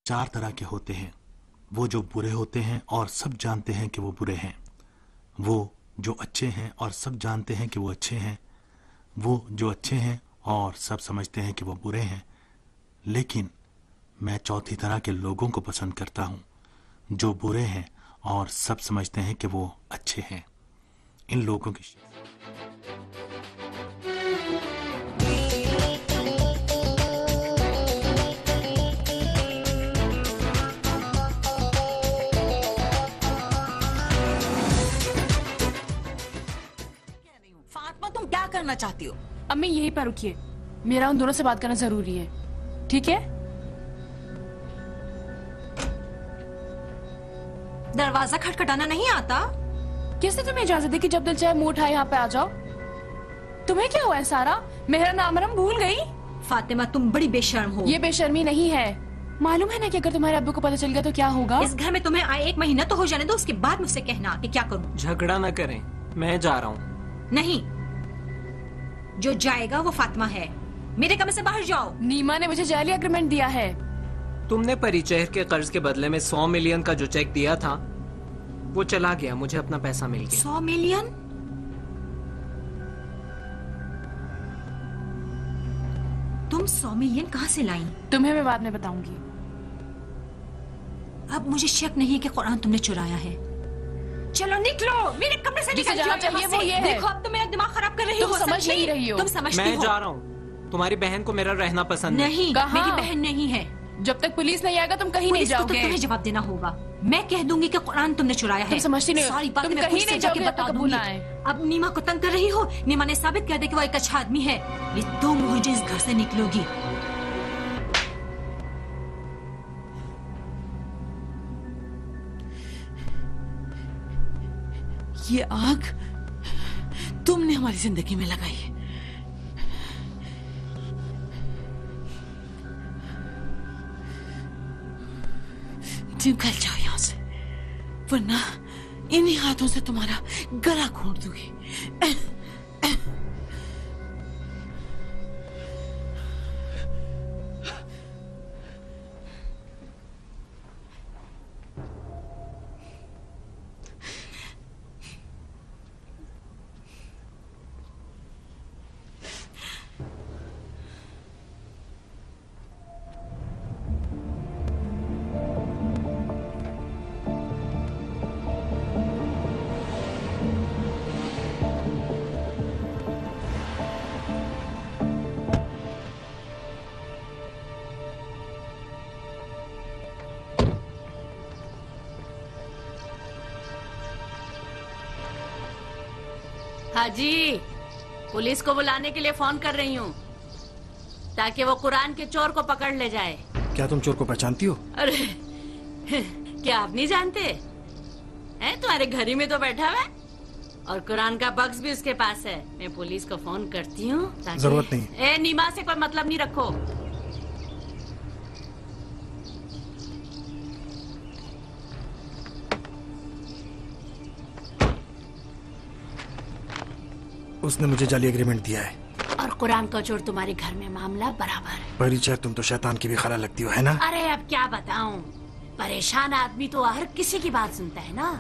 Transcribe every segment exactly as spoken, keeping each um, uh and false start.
चार तरह के होते हैं। वो जो बुरे होते हैं और सब जानते हैं कि वो बुरे हैं, वो जो अच्छे हैं और सब जानते हैं कि वो अच्छे हैं, वो जो अच्छे हैं और सब समझते हैं कि वो बुरे हैं। लेकिन मैं चौथी तरह के लोगों को पसंद करता हूँ, जो बुरे हैं और सब समझते हैं कि वो अच्छे हैं। इन लोगों की फातिमा, तुम क्या करना चाहती हो? अम्मी यहीं पर रुकिए, मेरा उन दोनों से बात करना जरूरी है, ठीक है? दरवाजा खटखटाना नहीं आता? किसने तुम्हें इजाजत दी कि जब दिल चाहे मुंह उठाए यहाँ पे आ जाओ? तुम्हें क्या हुआ है सारा? मेरा नाम रम भूल गई? फातिमा, तुम बड़ी बेशर्म हो। ये बेशर्मी नहीं है, मालूम है ना कि अगर तुम्हारे अब्बू को पता चल गया तो क्या होगा? इस घर में तुम्हें आए एक महीना तो हो जाने दो, उसके बाद मुझसे कहना कि क्या करूं। झगड़ा ना करें, मैं जा रहा हूँ। नहीं, जो जाएगा वो फातिमा है। मेरे कमरे से बाहर जाओ। नीमा ने मुझे जाली एग्रीमेंट दिया है। तुमने परिचय के कर्ज के बदले में सौ मिलियन का जो चेक दिया था वो चला गया, मुझे अपना पैसा मिल गया। सौ मिलियन? तुम सौ मिलियन कहाँ से लाई? तुम्हें मैं बाद में बताऊंगी। अब मुझे शक नहीं है कि कुरान तुमने चुराया है। चलो निकलो, मेरे कमरे से निकल जाओ। चाहिए वो ये है। देखो, अब तुम मेरा दिमाग खराब कर रही हो। तुम समझ नहीं रही हो। तुम समझती हो। मैं जा रहा हूँ, तुम्हारी बहन को मेरा रहना पसंद नहीं। मेरी बहन नहीं है। जब तक पुलिस नहीं आएगा तुम कहीं नहीं जाओगे। तो तुम्हें जवाब देना होगा। मैं कह दूंगी कि कुरान तुमने चुराया है। तुम समझती नहीं हो। सारी बातें तुम मैं कहीं नहीं जाओगे, बता कबूल दूंगी। आए। अब नीमा को तंग कर रही हो। नीमा ने साबित कर दिया कि वो एक अच्छा आदमी है। ये तुम मुझे इस घर से निकलोगी। ये आग तुमने हमारी जिंदगी में लगाई है। निकल जाओ यहां से, वरना इन्हीं हाथों से तुम्हारा गला घोंट दूंगी। हाजी, पुलिस को बुलाने के लिए फोन कर रही हूँ ताकि वो कुरान के चोर को पकड़ ले जाए। क्या तुम चोर को पहचानती हो? अरे क्या आप नहीं जानते हैं? तुम्हारे घर ही में तो बैठा हुआ है और कुरान का बक्स भी उसके पास है। मैं पुलिस को फोन करती हूँ ताकि... जरूरत नहीं। ए, नीमा से कोई मतलब नहीं रखो। उसने मुझे जाली एग्रीमेंट दिया है और कुरान का चोर तुम्हारे घर में मामला बराबर है। परिचय, तुम तो शैतान की भी खाला लगती हो, है ना? अरे अब क्या बताऊं, परेशान आदमी तो हर किसी की बात सुनता है ना।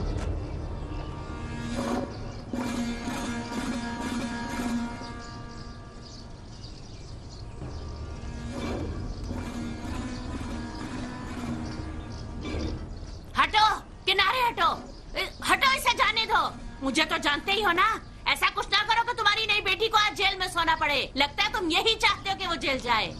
हटो, किनारे हटो, हटो, इसे जाने दो। मुझे तो जानते ही हो ना, ऐसा कुछ ना करो कि तुम्हारी नई बेटी को आज जेल में सोना पड़े। लगता है तुम यही चाहते हो कि वो जेल जाए।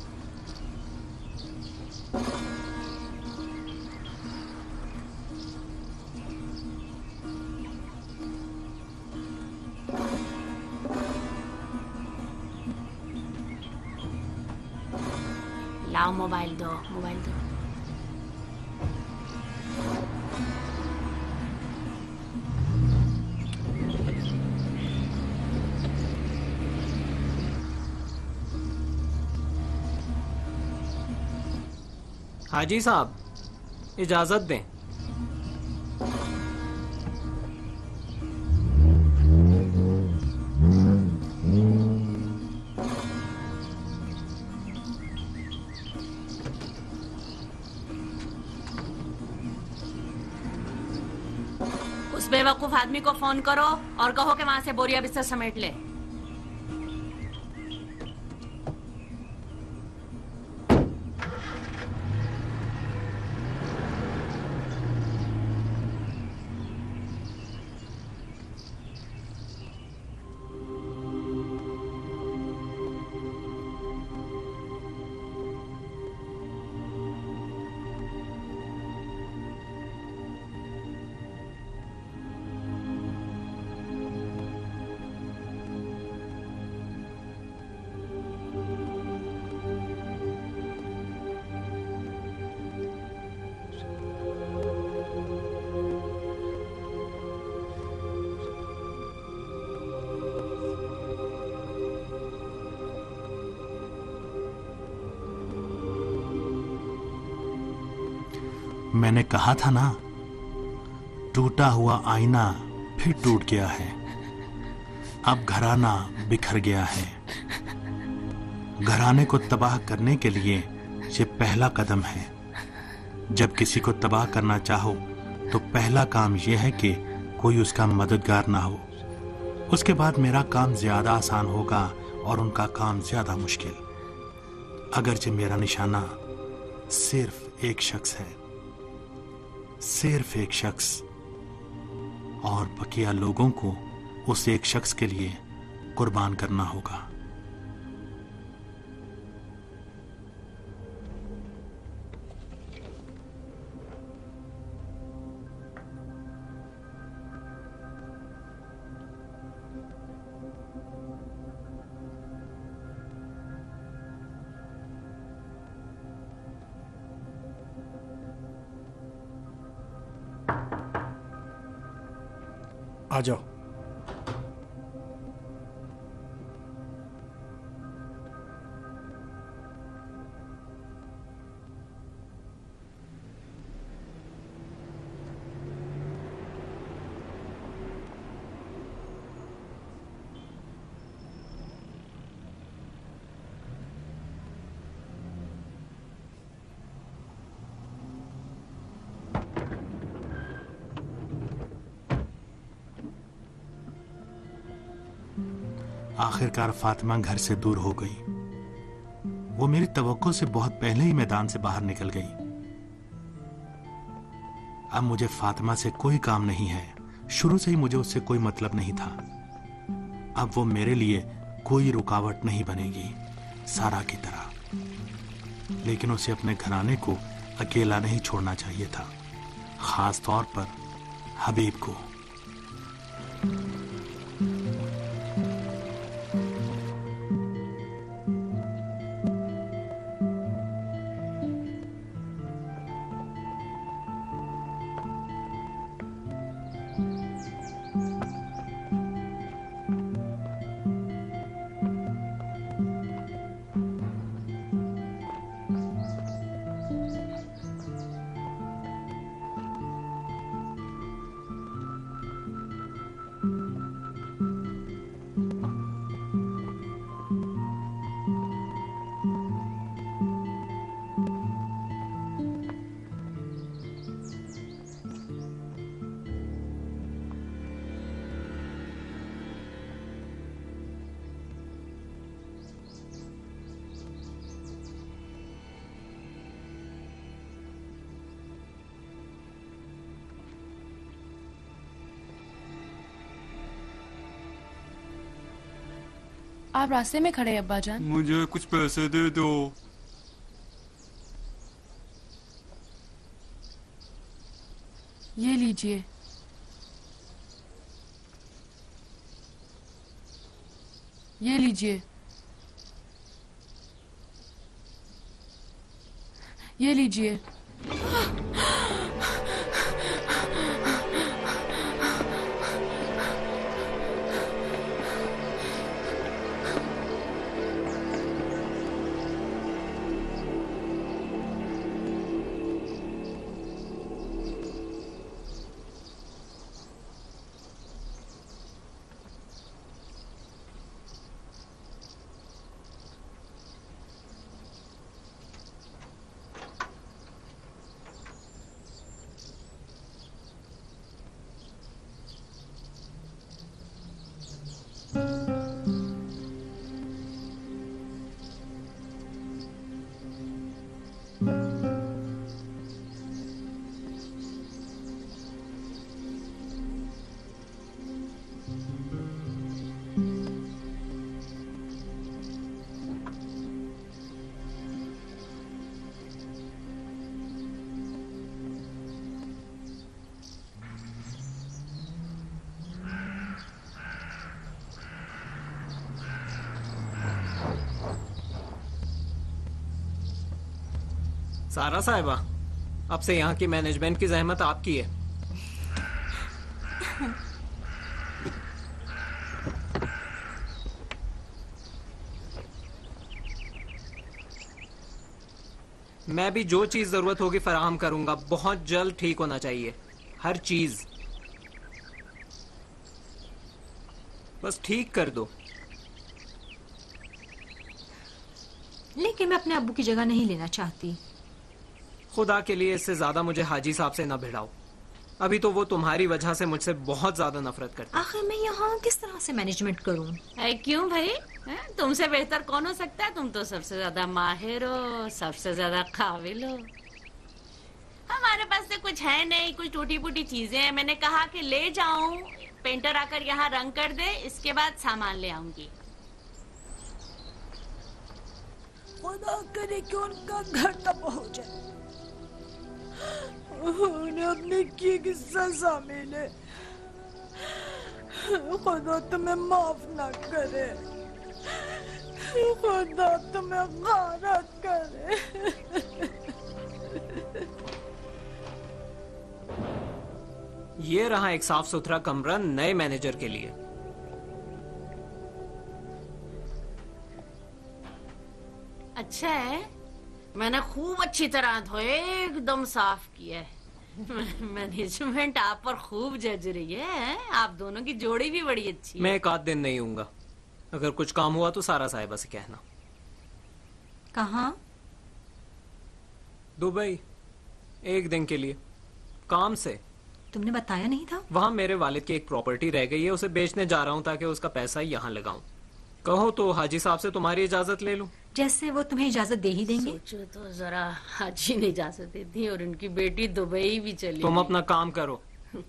लाओ मोबाइल दो, मोबाइल दो। हाजी साहब, इजाजत दें। बेवकूफ आदमी को फोन करो और कहो कि वहां से बोरिया बिस्तर समेट ले। मैंने कहा था ना, टूटा हुआ आईना फिर टूट गया है। अब घराना बिखर गया है। घराने को तबाह करने के लिए ये पहला कदम है। जब किसी को तबाह करना चाहो तो पहला काम यह है कि कोई उसका मददगार ना हो। उसके बाद मेरा काम ज्यादा आसान होगा और उनका काम ज्यादा मुश्किल। अगरचे मेरा निशाना सिर्फ एक शख्स है, सिर्फ एक शख्स, और बकिया लोगों को उस एक शख्स के लिए कुर्बान करना होगा। आ जाओ। आखिरकार फातिमा घर से दूर हो गई। वो मेरी तवक्को से बहुत पहले ही मैदान से बाहर निकल गई। अब मुझे फातिमा से कोई काम नहीं है। शुरू से ही मुझे उससे कोई मतलब नहीं था। अब वो मेरे लिए कोई रुकावट नहीं बनेगी, सारा की तरह। लेकिन उसे अपने घराने को अकेला नहीं छोड़ना चाहिए था, खास तौर पर हबीब को। आप रास्ते में खड़े हैं अब्बा जान। मुझे कुछ पैसे दे दो। ये लीजिए। ये लीजिए। ये लीजिए। सारा साहिबा, अब से यहाँ की मैनेजमेंट की जहमत आपकी है। मैं भी जो चीज जरूरत होगी फराहम करूंगा। बहुत जल्द ठीक होना चाहिए हर चीज। बस ठीक कर दो। लेकिन मैं अपने अब्बू की जगह नहीं लेना चाहती। खुदा के लिए इससे ज्यादा मुझे हाजी साहब से न भिड़ाओ। अभी तो वो तुम्हारी वजह से मुझसे बहुत ज्यादा नफरत करते हैं। आखिर मैं यहाँ किस तरह से मैनेजमेंट करूँ? है क्यों भाई? है? तुमसे बेहतर कौन हो सकता है? तुम तो सबसे ज्यादा माहिर हो, सबसे ज्यादा काबिल हो। हमारे पास से कुछ है नहीं, कुछ टूटी फूटी चीजें हैं। मैंने कहा कि ले जाऊं, पेंटर आकर यहाँ रंग कर दे, इसके बाद सामान ले आऊंगी। खुदा करे कि उनका घर तबाह हो जाए, उन्हें अपने किए की सजा मिले। खुदा तुम्हें माफ ना करे, खुदा तुम्हें गारत करे। ये रहा एक साफ सुथरा कमरा नए मैनेजर के लिए। अच्छा है, मैंने खूब अच्छी तरह धोए, एकदम साफ किया है। मैनेजमेंट आप पर खूब जज रही है। आप दोनों की जोड़ी भी बड़ी अच्छी है। मैं एक आध दिन नहीं हूँगा। अगर कुछ काम हुआ तो सारा साहिबा से कहना। कहाँ? दुबई, एक दिन के लिए, काम से। तुमने बताया नहीं था? वहाँ मेरे वालिद की एक प्रॉपर्टी रह गई है, उसे बेचने जा रहा हूँ ताकि उसका पैसा यहाँ लगाऊं। कहो तो हाजी साहब से तुम्हारी इजाजत ले लूं। जैसे वो तुम्हें इजाजत दे ही देंगे। सोचो तो जरा, हाजी ने इजाजत दी थी और उनकी बेटी दुबई भी चली। तुम अपना काम करो।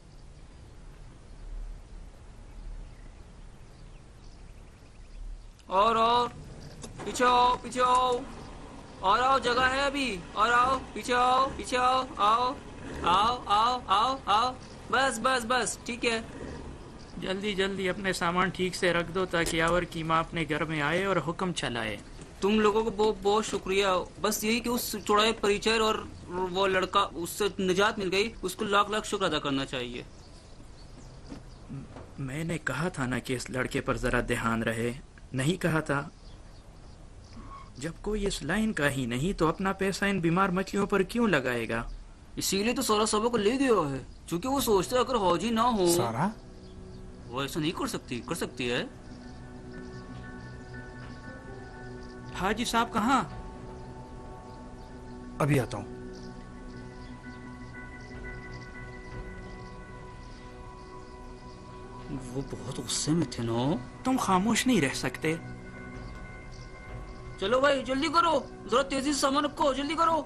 और और पीछे आओ, पीछे आओ, और आओ, जगह है अभी। और आओ, पीछे आओ, पीछे आओ, आओ आओ आओ आओ आओ, बस बस बस, ठीक है। जल्दी जल्दी अपने सामान ठीक से रख दो ताकि यावर की माँ अपने घर में आए और हुक्म चलाए। तुम लोगों को बहुत बहुत शुक्रिया। बस यही कि उस चौड़ाई परिचय और वो लड़का, उससे निजात मिल गई, उसको लाख लाख शुक्र अदा करना चाहिए। मैंने कहा था ना कि इस लड़के पर जरा ध्यान रहे। नहीं कहा था? जब कोई इस लाइन का ही नहीं तो अपना पैसा इन बीमार मछलियों पर क्यों लगाएगा? इसीलिए तो सारा सबक ले गया है, क्योंकि वो सोचता है अगर हाजी ना हो सारा वो ऐसा नहीं कर सकती। कर सकती है। हाजी साहब कहाँ? अभी आता हूँ। वो बहुत गुस्से में थे ना। तुम खामोश नहीं रह सकते। चलो भाई जल्दी करो, जरा तेजी से सामान रखो, जल्दी करो।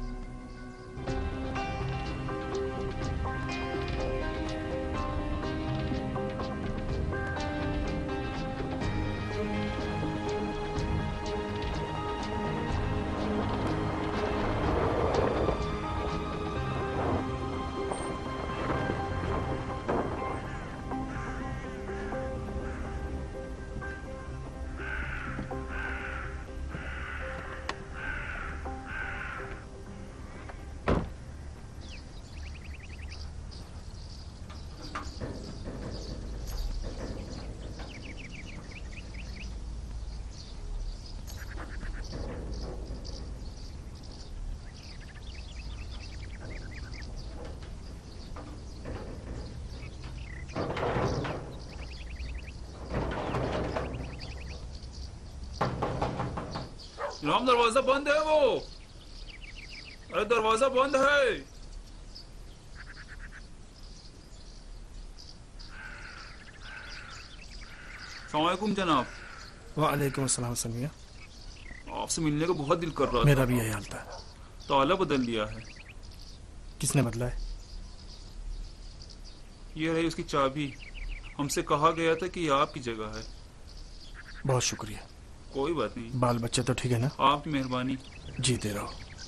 इमाम, दरवाजा बंद है। वो अरे दरवाजा बंद है। अस्सलामुअलैकुम जनाब। वालेकुम अस्सलाम समिया। आपसे मिलने का बहुत दिल कर रहा था। मेरा भी यही हाल था। ताला बदल लिया है। किसने बदला है? ये रही उसकी चाबी। हमसे कहा गया था कि ये आपकी जगह है। बहुत शुक्रिया। कोई बात नहीं। बाल बच्चे तो ठीक है ना? आपकी मेहरबानी। जीते रहो।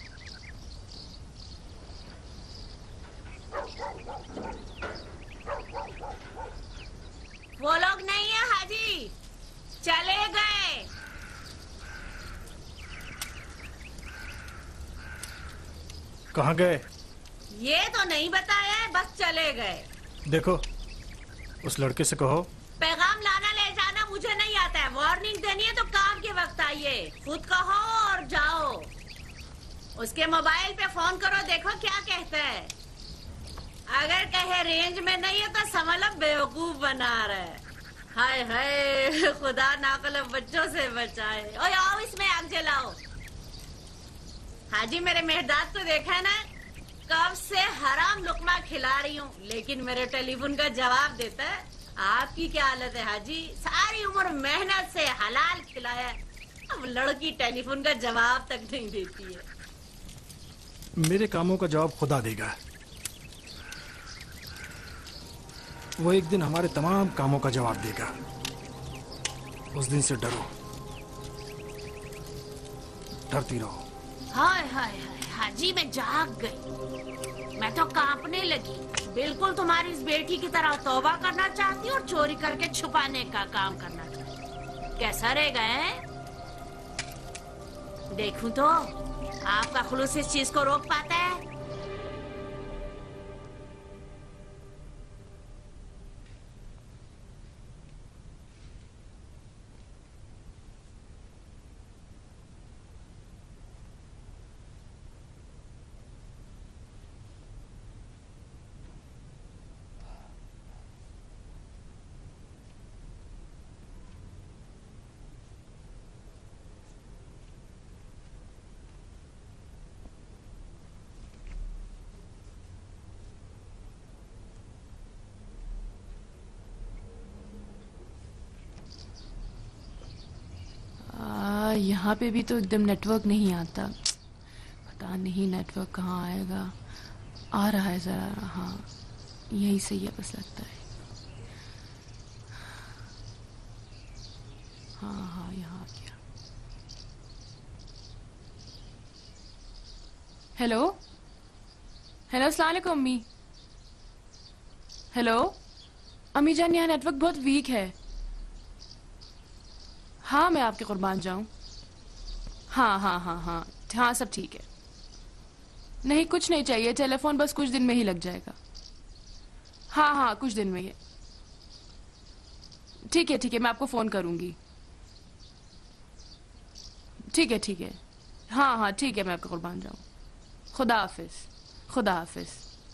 वो लोग नहीं है हाजी, चले गए। कहाँ गए? ये तो नहीं बताया है, बस चले गए। देखो, उस लड़के से कहो पैगाम लाना ले जाना मुझे नहीं आता है। वार्निंग देनी है तो काम के वक्त आइए। खुद कहो और जाओ। उसके मोबाइल पे फोन करो, देखो क्या कहता है। अगर कहे रेंज में नहीं है तो समझ लो बेवकूफ बना रहे। हाय हाय, खुदा नाकल बच्चों से बचाए। ओए आओ, इसमें आग जलाओ। हाजी, मेरे मेहदाद को देखा है ना, कब से हराम लुकमा खिला रही हूँ, लेकिन मेरे टेलीफोन का जवाब देता है। आपकी क्या हालत है हाजी? सारी उम्र मेहनत से हलाल खिलाया, अब लड़की टेलीफोन का जवाब तक नहीं देती है। मेरे कामों का जवाब खुदा देगा। वो एक दिन हमारे तमाम कामों का जवाब देगा। उस दिन से डरो, डरती रहो। हाय हाय हाय हाजी, मैं जाग गई। मैं तो कांपने लगी। बिल्कुल तुम्हारी इस बेटी की तरह तौबा करना चाहती और चोरी करके छुपाने का काम करना चाहती। कैसा रहेगा है? देखूं तो आपका खुलूस इस चीज को रोक पाता है? यहाँ पे भी तो एकदम नेटवर्क नहीं आता। पता नहीं नेटवर्क कहाँ आएगा। आ रहा है जरा, हाँ यही सही है बस लगता है। हाँ हाँ यहाँ आ गया। हेलो हेलो, अस्सलाम वालेकुम अम्मी। हेलो अम्मी जान, यहाँ नेटवर्क बहुत वीक है। हाँ मैं आपके कुर्बान जाऊं। हाँ हाँ हाँ हाँ हाँ सब ठीक है। नहीं कुछ नहीं चाहिए, टेलीफोन बस कुछ दिन में ही लग जाएगा। हाँ हाँ कुछ दिन में ही। ठीक है ठीक है, मैं आपको फोन करूंगी। ठीक है ठीक है, हाँ हाँ ठीक है, मैं आपका कुर्बान जाऊं। खुदा हाफिज, खुदा हाफिज।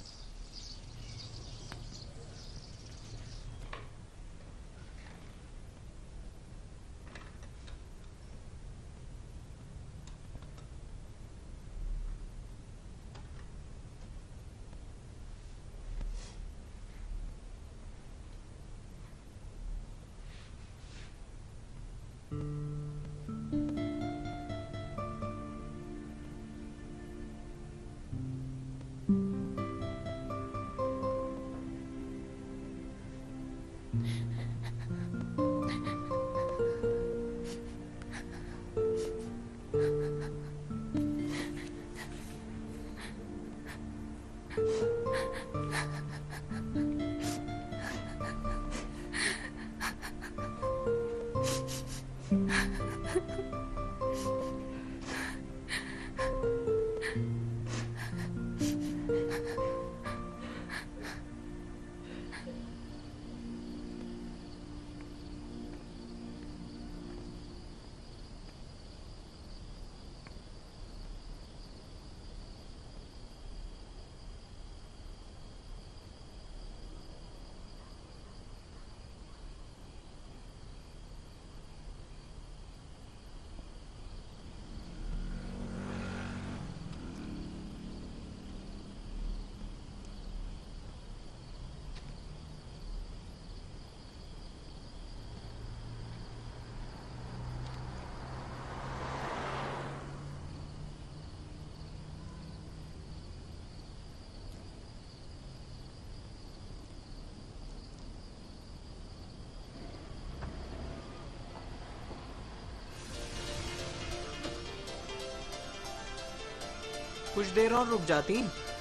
कुछ देर और रुक जाती।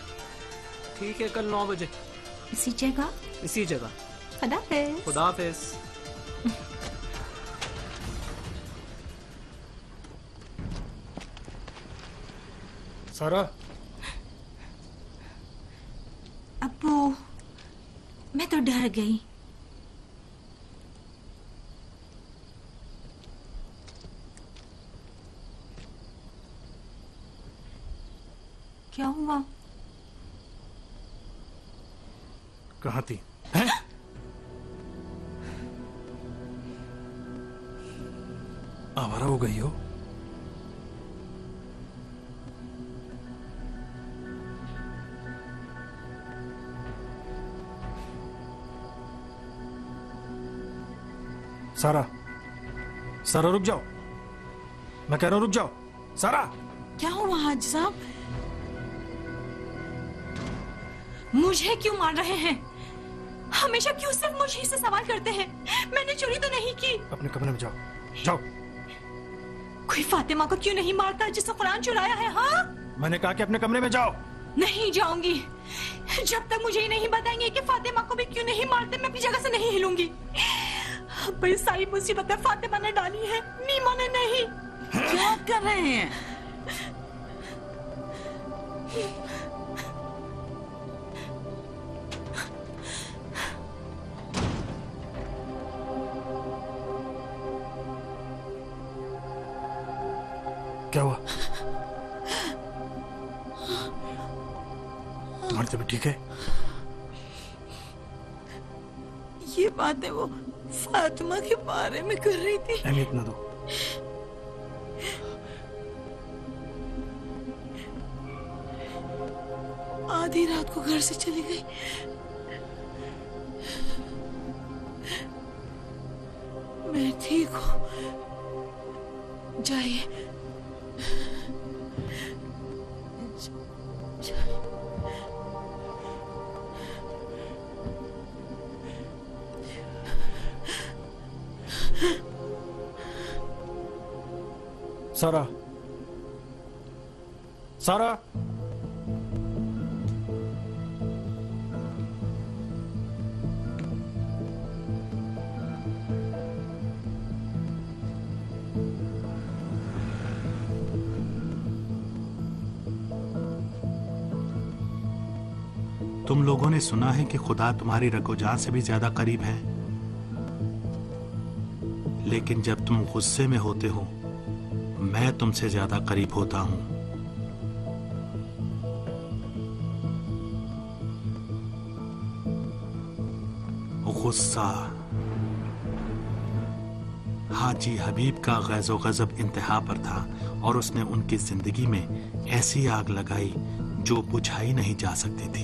ठीक है, कल नौ बजे इसी जगह इसी जगह। खुदा हाफिज। खुदा हाफिज। सारा डर गई। क्या हुआ? कहाँ थी? हैं? आवारा हो गई हो? सारा, सारा रुक जाओ, मैं कह रहा हूं रुक जाओ। सारा, क्या हुआ हाजी साहब? मुझे क्यों मार रहे हैं? हमेशा क्यों सिर्फ मुझे से सवाल करते हैं? मैंने चोरी तो नहीं की। अपने कमरे में जाओ, जाओ। कोई फातिमा को क्यों नहीं मारता जिसने कुरान चुराया है? हाँ, मैंने कहा कि अपने कमरे में जाओ। नहीं जाऊंगी जब तक मुझे ये नहीं बताएंगे कि फातिमा को भी क्यों नहीं मारते। मैं अपनी जगह से नहीं हिलूंगी। भाई सारी मुसीबतें फातिमा ने डाली है, नीमा ने नहीं। क्या कर रहे हैं? क्या हुआ? तुम्हारी तबीयत ठीक है? ये बातें वो फातिमा के बारे में कर रही थी। अहमियत न दो। आधी रात को घर से चली गई। मैं ठीक हूँ, जाइए। सारा, सारा, तुम लोगों ने सुना है कि खुदा तुम्हारी रगोजान से भी ज्यादा करीब है, लेकिन जब तुम गुस्से में होते हो मैं तुमसे ज्यादा करीब होता हूं। गुस्सा। हाजी हबीब का गैज़ो गज़ब इंतहा पर था और उसने उनकी जिंदगी में ऐसी आग लगाई जो बुझाई नहीं जा सकती थी।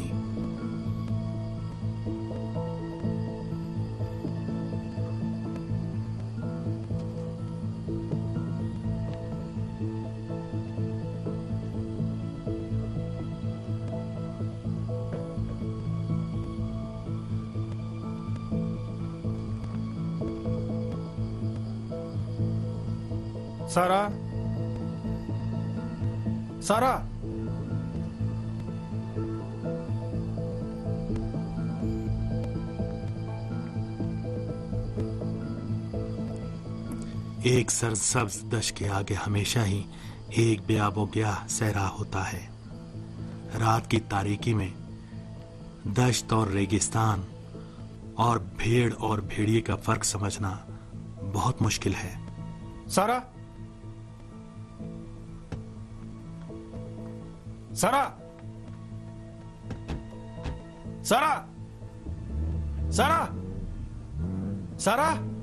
सारा, सारा, एक सरसब्ज दश्त के आगे हमेशा ही एक बेआबोग्याह सहरा होता है। रात की तारीकी में दश्त और रेगिस्तान और भेड़ और भेड़िए का फर्क समझना बहुत मुश्किल है। सारा, सारा, सारा, सारा, सारा।